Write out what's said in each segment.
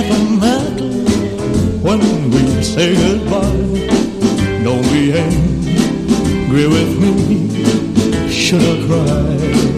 sentimental when we say goodbye. Don't be angry with me, should I cry?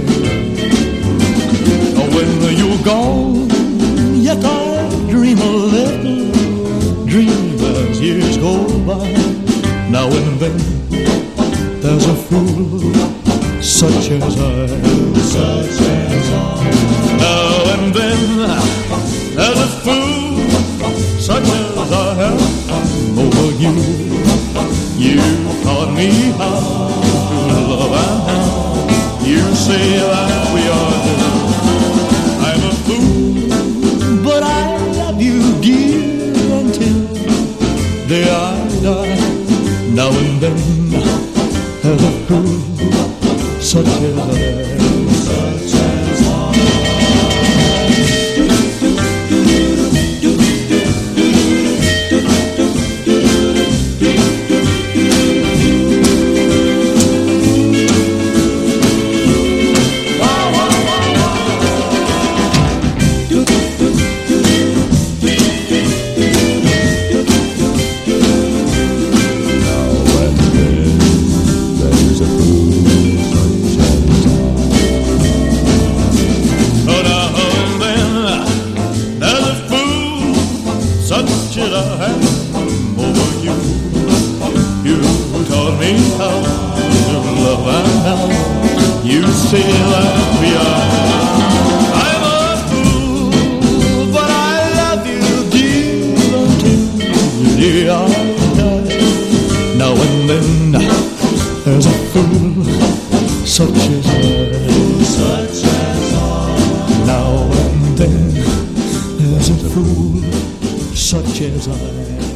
When you're gone, yet I dream a little dream as years go by. Now and then there's a fool such as I, such as I. Now and then there's a fool such as I have over you. You taught me how to love, and now you say that we are good. I'm a fool, but I love you, dear, until the day I die. Now and then there's a fool such as I, such as I. Such as I have over you. You taught me how to love, and now you say that we are. I'm a fool, but I love you, dear, until the day I die. Now and then there's a fool such as I, such as I. Now and then there's a fool such as I.